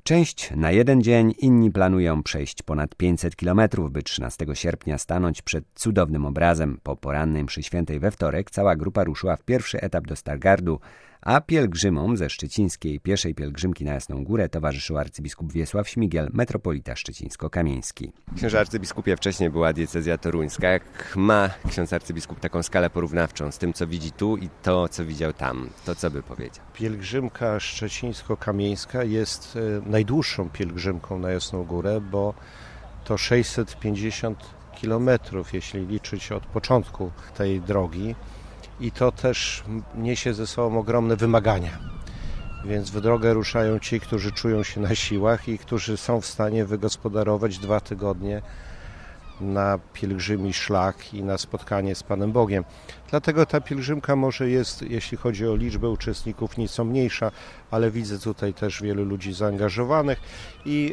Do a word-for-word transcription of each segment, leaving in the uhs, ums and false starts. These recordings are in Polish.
Część na jeden dzień, inni planują przejść ponad pięćset kilometrów, by trzynastego sierpnia stanąć przed cudownym obrazem. Po porannej mszy świętej we wtorek cała grupa ruszyła w pierwszy etap do Stargardu, a pielgrzymom ze szczecińskiej pieszej pielgrzymki na Jasną Górę towarzyszył arcybiskup Wiesław Śmigiel, metropolita szczecińsko-kamieński. Księże arcybiskupie, wcześniej była diecezja toruńska. Jak ma ksiądz arcybiskup taką skalę porównawczą z tym, co widzi tu i to, co widział tam, to co by powiedział? Pielgrzymka szczecińsko-kamieńska jest najdłuższą pielgrzymką na Jasną Górę, bo to sześćset pięćdziesiąt kilometrów, jeśli liczyć od początku tej drogi. I to też niesie ze sobą ogromne wymagania. Więc w drogę ruszają ci, którzy czują się na siłach i którzy są w stanie wygospodarować dwa tygodnie na pielgrzymi szlak i na spotkanie z Panem Bogiem. Dlatego ta pielgrzymka może jest, jeśli chodzi o liczbę uczestników, nieco mniejsza, ale widzę tutaj też wielu ludzi zaangażowanych i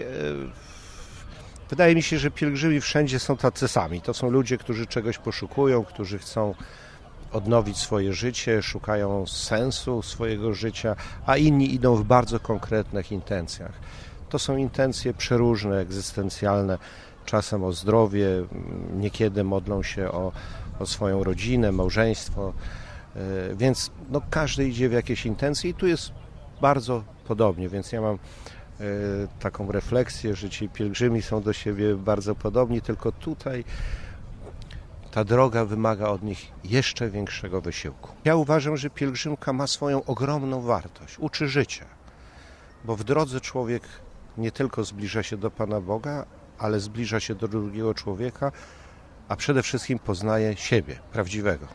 e, wydaje mi się, że pielgrzymi wszędzie są tacy sami. To są ludzie, którzy czegoś poszukują, którzy chcą odnowić swoje życie, szukają sensu swojego życia, a inni idą w bardzo konkretnych intencjach. To są intencje przeróżne, egzystencjalne, czasem o zdrowie, niekiedy modlą się o, o swoją rodzinę, małżeństwo, więc no, każdy idzie w jakieś intencje i tu jest bardzo podobnie, więc ja mam taką refleksję, że ci pielgrzymi są do siebie bardzo podobni, tylko tutaj ta droga wymaga od nich jeszcze większego wysiłku. Ja uważam, że pielgrzymka ma swoją ogromną wartość, uczy życia, bo w drodze człowiek nie tylko zbliża się do Pana Boga, ale zbliża się do drugiego człowieka, a przede wszystkim poznaje siebie, prawdziwego.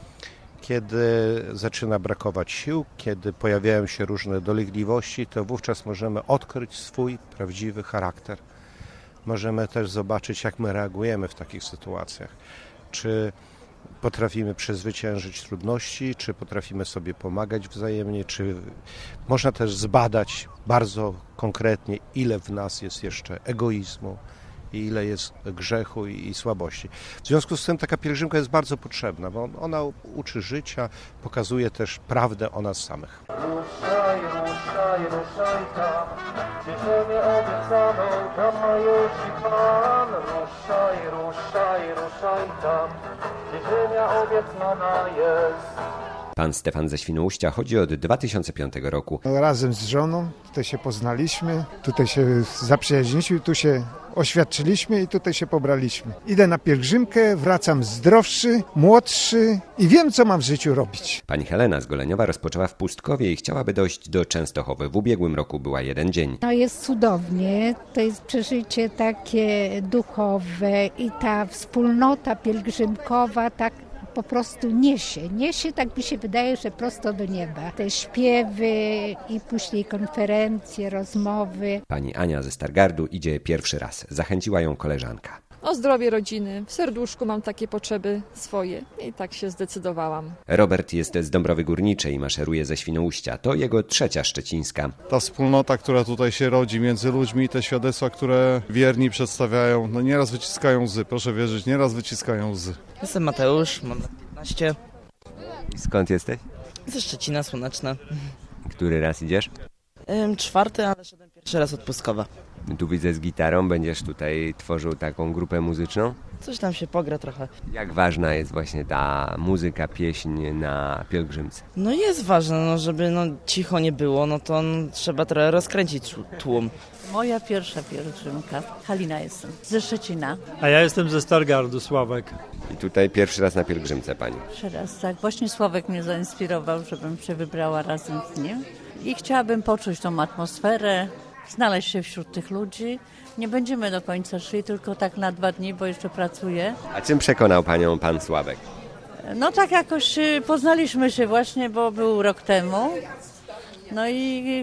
Kiedy zaczyna brakować sił, kiedy pojawiają się różne dolegliwości, to wówczas możemy odkryć swój prawdziwy charakter. Możemy też zobaczyć, jak my reagujemy w takich sytuacjach. Czy potrafimy przezwyciężyć trudności, czy potrafimy sobie pomagać wzajemnie, czy można też zbadać bardzo konkretnie, ile w nas jest jeszcze egoizmu i ile jest grzechu i, i słabości. W związku z tym taka pielgrzymka jest bardzo potrzebna, bo ona uczy życia, pokazuje też prawdę o nas samych. Ruszaj, ruszaj, ruszaj tam, gdzie ziemię obiecaną daje Ci Pan. Ruszaj, ruszaj, ruszaj tam, gdzie ziemia obiecana jest. Pan Stefan ze Świnoujścia chodzi od dwa tysiące piątego roku. Razem z żoną tutaj się poznaliśmy, tutaj się zaprzyjaźniliśmy, tu się oświadczyliśmy i tutaj się pobraliśmy. Idę na pielgrzymkę, wracam zdrowszy, młodszy i wiem, co mam w życiu robić. Pani Helena z Goleniowa rozpoczęła w Pustkowie i chciałaby dojść do Częstochowy. W ubiegłym roku była jeden dzień. No jest cudownie, to jest przeżycie takie duchowe i ta wspólnota pielgrzymkowa tak po prostu niesie, niesie, tak mi się wydaje, że prosto do nieba. Te śpiewy i później konferencje, rozmowy. Pani Ania ze Stargardu idzie pierwszy raz. Zachęciła ją koleżanka. O zdrowie rodziny, w serduszku mam takie potrzeby swoje i tak się zdecydowałam. Robert jest z Dąbrowy Górniczej i maszeruje ze Świnoujścia. To jego trzecia szczecińska. Ta wspólnota, która tutaj się rodzi między ludźmi, te świadectwa, które wierni przedstawiają, no nieraz wyciskają łzy, proszę wierzyć, nieraz wyciskają łzy. Jestem Mateusz, mam lat piętnaście. Skąd jesteś? Ze Szczecina, Słoneczna. Który raz idziesz? Ym, czwarty, ale szedłem pierwszy raz od Pustkowa. Tu widzę z gitarą, będziesz tutaj tworzył taką grupę muzyczną? Coś tam się pogra trochę. Jak ważna jest właśnie ta muzyka, pieśń na pielgrzymce? No jest ważne, no, żeby no, cicho nie było, no to no, trzeba trochę rozkręcić tłum. Moja pierwsza pielgrzymka. Halina jestem, ze Szczecina. A ja jestem ze Stargardu, Sławek. I tutaj pierwszy raz na pielgrzymce pani? Pierwszy raz, tak. Właśnie Sławek mnie zainspirował, żebym się wybrała razem z nim. I chciałabym poczuć tą atmosferę, znaleźć się wśród tych ludzi. Nie będziemy do końca szli, tylko tak na dwa dni, bo jeszcze pracuję. A czym przekonał panią pan Sławek? No tak jakoś poznaliśmy się właśnie, bo był rok temu. No i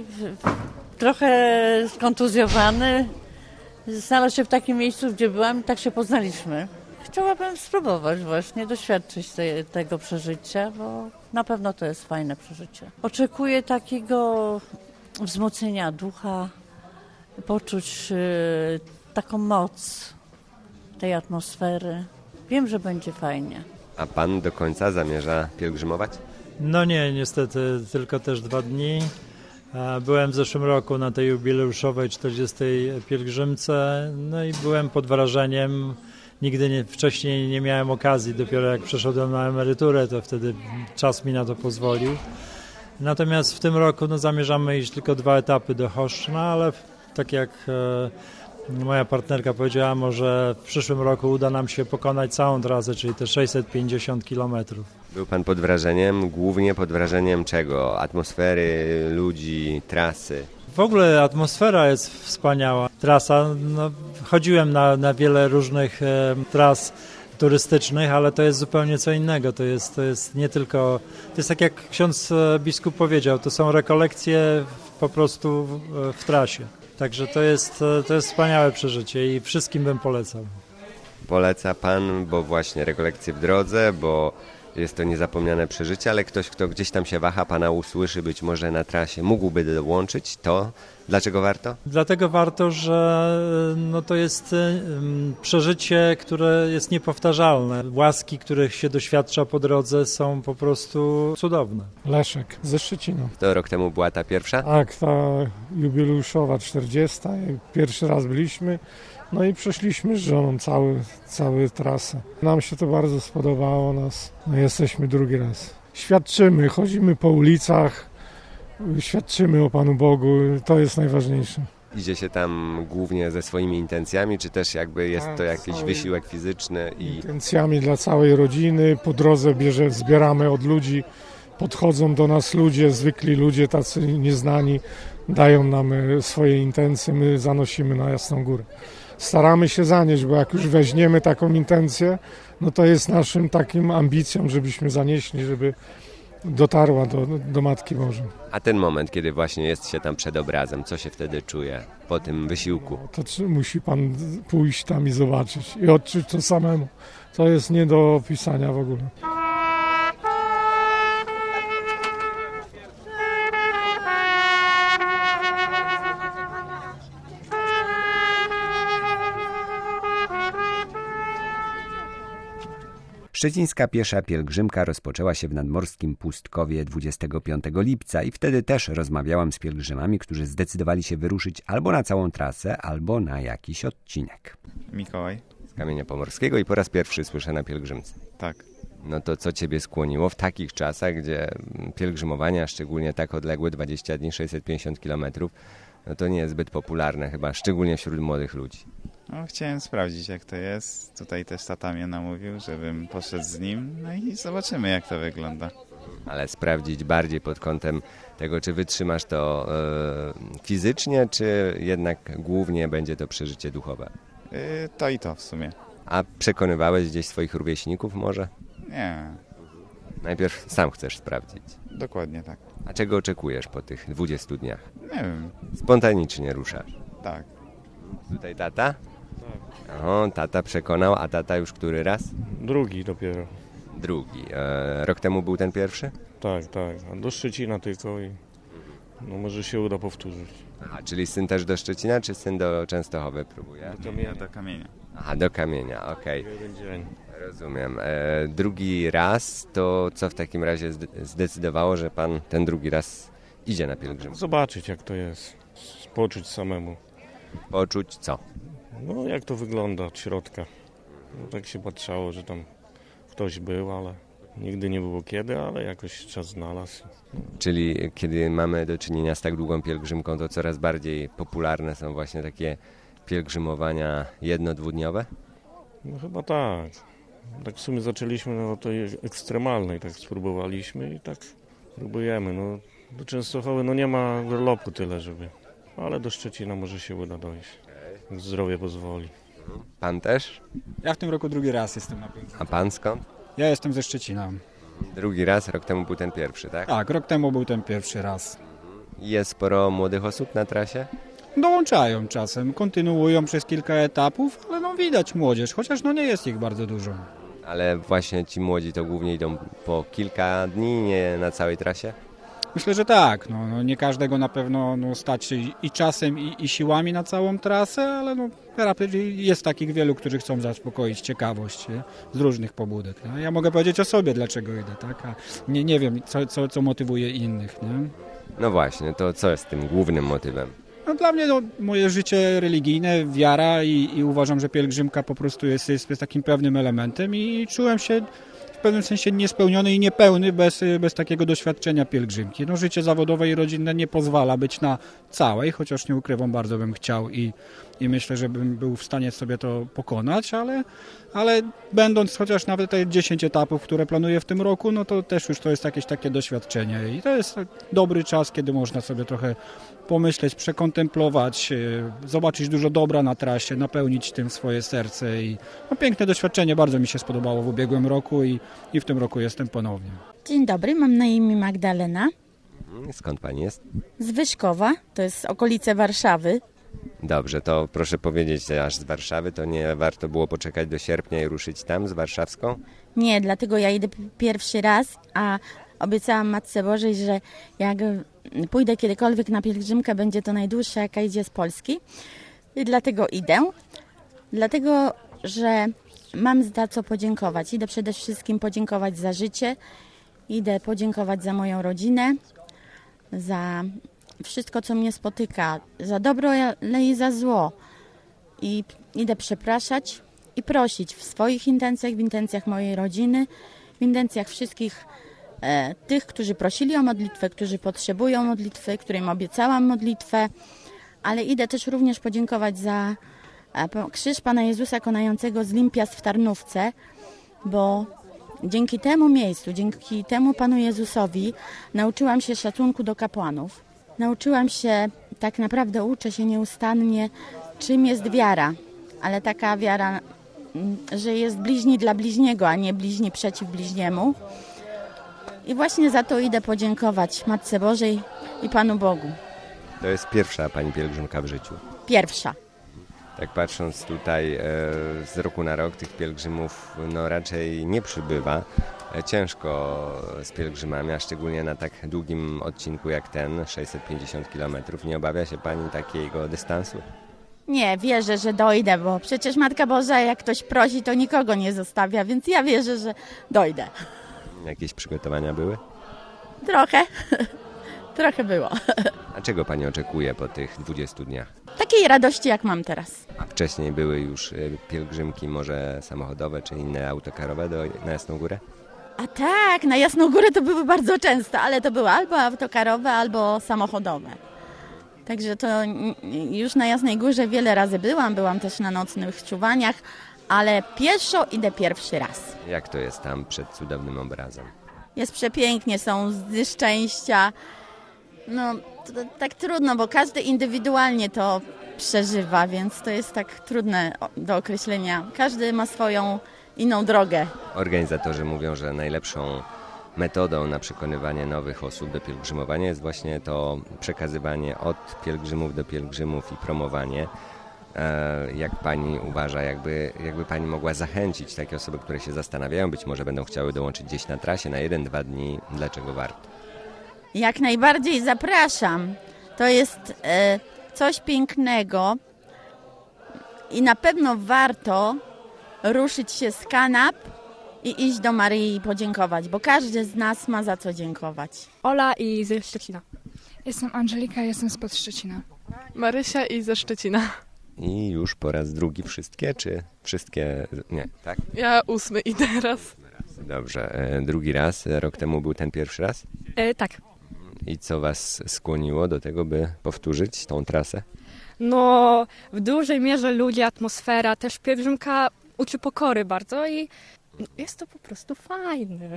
trochę skontuzjowany. Znalazł się w takim miejscu, gdzie byłam i tak się poznaliśmy. Chciałabym spróbować właśnie, doświadczyć te, tego przeżycia, bo na pewno to jest fajne przeżycie. Oczekuję takiego wzmocnienia ducha, poczuć y, taką moc tej atmosfery. Wiem, że będzie fajnie. A pan do końca zamierza pielgrzymować? No nie, niestety, tylko też dwa dni. Byłem w zeszłym roku na tej jubileuszowej czterdziestej pielgrzymce, no i byłem pod wrażeniem. Nigdy nie, wcześniej nie miałem okazji, dopiero jak przeszedłem na emeryturę, to wtedy czas mi na to pozwolił. Natomiast w tym roku no, zamierzamy iść tylko dwa etapy do Choszczna, ale tak jak e, moja partnerka powiedziała, może w przyszłym roku uda nam się pokonać całą trasę, czyli te sześćset pięćdziesiąt kilometrów. Był pan pod wrażeniem, głównie pod wrażeniem czego? Atmosfery, ludzi, trasy? W ogóle atmosfera jest wspaniała. Trasa, no, chodziłem na, na wiele różnych e, tras turystycznych, ale to jest zupełnie co innego. To jest, to jest nie tylko, to jest tak jak ksiądz biskup powiedział, to są rekolekcje po prostu w, w trasie. Także to jest, to jest wspaniałe przeżycie i wszystkim bym polecał. Poleca pan, bo właśnie rekolekcje w drodze, bo jest to niezapomniane przeżycie, ale ktoś, kto gdzieś tam się waha, pana usłyszy, być może na trasie, mógłby dołączyć, to dlaczego warto? Dlatego warto, że no to jest um, przeżycie, które jest niepowtarzalne. Łaski, których się doświadcza po drodze, są po prostu cudowne. Leszek ze Szczecina. To rok temu była ta pierwsza? Tak, ta jubileuszowa czterdziesta. Pierwszy raz byliśmy. No i przeszliśmy z żoną cały, całą trasę. Nam się to bardzo spodobało, nas. No jesteśmy drugi raz. Świadczymy, chodzimy po ulicach, świadczymy o Panu Bogu, to jest najważniejsze. Idzie się tam głównie ze swoimi intencjami, czy też jakby jest to jakiś wysiłek fizyczny? I intencjami dla całej rodziny. Po drodze bierze, zbieramy od ludzi, podchodzą do nas ludzie, zwykli ludzie, tacy nieznani, dają nam swoje intencje, my zanosimy na Jasną Górę. Staramy się zanieść, bo jak już weźmiemy taką intencję, no to jest naszym takim ambicją, żebyśmy zanieśli, żeby dotarła do, do Matki Bożej. A ten moment, kiedy właśnie jest się tam przed obrazem, co się wtedy czuje po tym wysiłku? No, to czy, musi pan pójść tam i zobaczyć i odczuć to samemu. To jest nie do opisania w ogóle. Szczecińska piesza pielgrzymka rozpoczęła się w nadmorskim Pustkowie dwudziestego piątego lipca i wtedy też rozmawiałam z pielgrzymami, którzy zdecydowali się wyruszyć albo na całą trasę, albo na jakiś odcinek. Mikołaj. Z Kamienia Pomorskiego i po raz pierwszy słyszę na pielgrzymce. Tak. No to co ciebie skłoniło w takich czasach, gdzie pielgrzymowania, szczególnie tak odległe, dwadzieścia dni, sześćset pięćdziesiąt kilometrów, no to nie jest zbyt popularne chyba, szczególnie wśród młodych ludzi. No, chciałem sprawdzić, jak to jest. Tutaj też tata mnie namówił, żebym poszedł z nim. No i zobaczymy, jak to wygląda. Ale sprawdzić bardziej pod kątem tego, czy wytrzymasz to e, fizycznie, czy jednak głównie będzie to przeżycie duchowe? Yy, to i to w sumie. A przekonywałeś gdzieś swoich rówieśników może? Nie. Najpierw sam chcesz sprawdzić. Dokładnie tak. A czego oczekujesz po tych dwudziestu dniach? Nie wiem. Spontanicznie ruszasz? Tak. Tutaj tata? Tak. O, tata przekonał, a tata już który raz? Drugi dopiero. Drugi. E, rok temu był ten pierwszy? Tak, tak. A do Szczecina tylko i no może się uda powtórzyć. Aha, czyli syn też do Szczecina, czy syn do Częstochowy próbuje? Do Kamienia. Do Kamienia. Aha, do Kamienia, okej. Okay. Jeden dzień. Rozumiem. E, drugi raz, to co w takim razie zdecydowało, że pan ten drugi raz idzie na pielgrzymkę? Zobaczyć, jak to jest. Poczuć samemu. Poczuć co? No jak to wygląda od środka. No, tak się patrzało, że tam ktoś był, ale nigdy nie było kiedy, ale jakoś czas znalazł. Czyli kiedy mamy do czynienia z tak długą pielgrzymką, to coraz bardziej popularne są właśnie takie pielgrzymowania jedno-dwudniowe? No chyba tak. Tak w sumie zaczęliśmy no, od tej ekstremalnej, tak spróbowaliśmy i tak próbujemy. No, do Częstochowy no, nie ma urlopu tyle, żeby... Ale do Szczecina może się uda dojść. Jak zdrowie pozwoli. Pan też? Ja w tym roku drugi raz jestem na pielgrzymce. A pan skąd? Ja jestem ze Szczecina. Drugi raz, rok temu był ten pierwszy, tak? Tak, rok temu był ten pierwszy raz. Jest sporo młodych osób na trasie? Dołączają czasem, kontynuują przez kilka etapów, ale no widać młodzież, chociaż no nie jest ich bardzo dużo. Ale właśnie ci młodzi to głównie idą po kilka dni, nie na całej trasie? Myślę, że tak. No, no nie każdego na pewno no, stać i, i czasem, i, i siłami na całą trasę, ale no, jest takich wielu, którzy chcą zaspokoić ciekawość nie? Z różnych pobudek. Nie? Ja mogę powiedzieć o sobie, dlaczego idę, tak? A nie, nie wiem, co, co, co motywuje innych. Nie? No właśnie, to co jest tym głównym motywem? No, dla mnie no, moje życie religijne, wiara i, i uważam, że pielgrzymka po prostu jest, jest, jest takim pewnym elementem i czułem się w pewnym sensie niespełniony i niepełny bez, bez takiego doświadczenia pielgrzymki. No, życie zawodowe i rodzinne nie pozwala być na całej, chociaż nie ukrywam, bardzo bym chciał i, i myślę, że bym był w stanie sobie to pokonać, ale, ale będąc chociaż nawet te dziesięć etapów, które planuję w tym roku, no to też już to jest jakieś takie doświadczenie i to jest dobry czas, kiedy można sobie trochę pomyśleć, przekontemplować, zobaczyć dużo dobra na trasie, napełnić tym swoje serce i no, piękne doświadczenie, bardzo mi się spodobało w ubiegłym roku i, i w tym roku jestem ponownie. Dzień dobry, mam na imię Magdalena. Skąd pani jest? Z Wyszkowa, to jest okolice Warszawy. Dobrze, to proszę powiedzieć, aż z Warszawy, to nie warto było poczekać do sierpnia i ruszyć tam z warszawską? Nie, dlatego ja idę pierwszy raz, a obiecałam Matce Bożej, że jak pójdę kiedykolwiek na pielgrzymkę, będzie to najdłuższa, jaka idzie z Polski. I dlatego idę. Dlatego, że mam za co podziękować. Idę przede wszystkim podziękować za życie. Idę podziękować za moją rodzinę, za wszystko, co mnie spotyka, za dobro, ale i za zło. I idę przepraszać i prosić w swoich intencjach, w intencjach mojej rodziny, w intencjach wszystkich e, tych, którzy prosili o modlitwę, którzy potrzebują modlitwy, którym obiecałam modlitwę, ale idę też również podziękować za e, krzyż Pana Jezusa konającego z Limpias w Tarnówce, bo dzięki temu miejscu, dzięki temu Panu Jezusowi nauczyłam się szacunku do kapłanów. Nauczyłam się, tak naprawdę uczę się nieustannie, czym jest wiara, ale taka wiara, że jest bliźni dla bliźniego, a nie bliźni przeciw bliźniemu. I właśnie za to idę podziękować Matce Bożej i Panu Bogu. To jest pierwsza pani pielgrzymka w życiu? Pierwsza. Tak patrząc tutaj e, z roku na rok tych pielgrzymów no raczej nie przybywa. E, ciężko z pielgrzymami, a szczególnie na tak długim odcinku jak ten, sześćset pięćdziesiąt kilometrów. Nie obawia się pani takiego dystansu? Nie, wierzę, że dojdę, bo przecież Matka Boża, jak ktoś prosi, to nikogo nie zostawia, więc ja wierzę, że dojdę. Jakieś przygotowania były? Trochę. Trochę było. A czego pani oczekuje po tych dwudziestu dniach? Takiej radości, jak mam teraz. A wcześniej były już pielgrzymki może samochodowe czy inne autokarowe do, na Jasną Górę? A tak, na Jasną Górę to były bardzo często, ale to były albo autokarowe, albo samochodowe. Także to już na Jasnej Górze wiele razy byłam, byłam też na nocnych czuwaniach, ale pieszo idę pierwszy raz. Jak to jest tam przed cudownym obrazem? Jest przepięknie, są łzy szczęścia. No, to, to, tak trudno, bo każdy indywidualnie to przeżywa, więc to jest tak trudne do określenia. Każdy ma swoją inną drogę. Organizatorzy mówią, że najlepszą metodą na przekonywanie nowych osób do pielgrzymowania jest właśnie to przekazywanie od pielgrzymów do pielgrzymów i promowanie. Jak pani uważa, jakby, jakby pani mogła zachęcić takie osoby, które się zastanawiają, być może będą chciały dołączyć gdzieś na trasie na jeden, dwa dni, dlaczego warto? Jak najbardziej zapraszam. To jest e, coś pięknego i na pewno warto ruszyć się z kanap i iść do Maryi i podziękować, bo każdy z nas ma za co dziękować. Ola i ze Szczecina. Jestem Angelika, jestem spod Szczecina. Marysia i ze Szczecina. I już po raz drugi wszystkie, czy wszystkie, nie, tak? Ja ósmy i teraz. Dobrze, e, drugi raz, rok temu był ten pierwszy raz? E, tak. I co was skłoniło do tego, by powtórzyć tą trasę? No, w dużej mierze ludzie, atmosfera, też pielgrzymka uczy pokory bardzo i jest to po prostu fajne.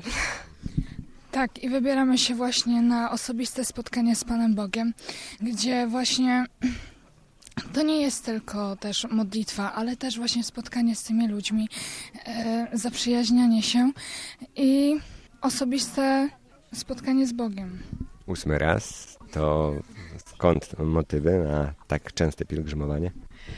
Tak, i wybieramy się właśnie na osobiste spotkanie z Panem Bogiem, gdzie właśnie to nie jest tylko też modlitwa, ale też właśnie spotkanie z tymi ludźmi, e, zaprzyjaźnianie się i osobiste spotkanie z Bogiem. Ósmy raz, to skąd motywy na tak częste pielgrzymowanie?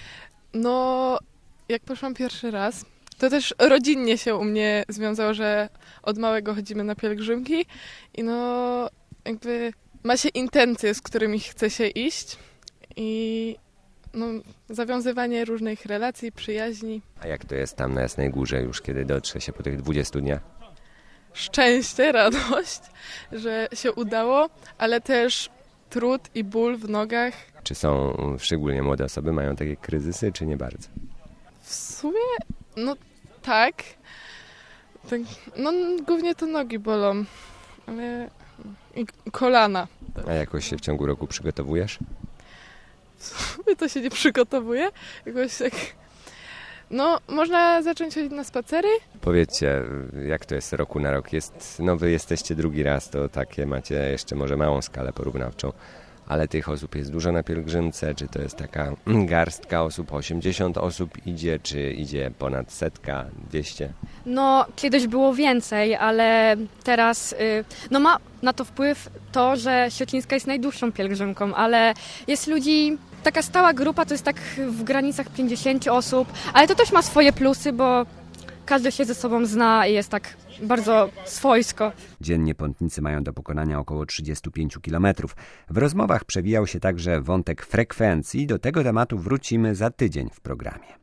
No, jak poszłam pierwszy raz, to też rodzinnie się u mnie związało, że od małego chodzimy na pielgrzymki i no jakby ma się intencje, z którymi chce się iść i no, zawiązywanie różnych relacji, przyjaźni. A jak to jest tam na Jasnej Górze już, kiedy dotrze się po tych dwudziestu dniach? Szczęście, radość, że się udało, ale też trud i ból w nogach. Czy są szczególnie młode osoby, mają takie kryzysy, czy nie bardzo? W sumie, no tak. tak no głównie to nogi bolą, ale i kolana. A jakoś się w ciągu roku przygotowujesz? W sumie to się nie przygotowuje. Jakoś tak... No, można zacząć chodzić na spacery. Powiedzcie, jak to jest roku na rok? Jest, no wy jesteście drugi raz, to takie macie jeszcze może małą skalę porównawczą, ale tych osób jest dużo na pielgrzymce, czy to jest taka garstka osób, osiemdziesiąt osób idzie, czy idzie ponad setka, dwieście? No, kiedyś było więcej, ale teraz y, no ma na to wpływ to, że Siocińska jest najdłuższą pielgrzymką, ale jest ludzi, taka stała grupa to jest tak w granicach pięćdziesiąt osób, ale to też ma swoje plusy, bo każdy się ze sobą zna i jest tak bardzo swojsko. Dziennie pątnicy mają do pokonania około trzydziestu pięciu kilometrów. W rozmowach przewijał się także wątek frekwencji. Do tego tematu wrócimy za tydzień w programie.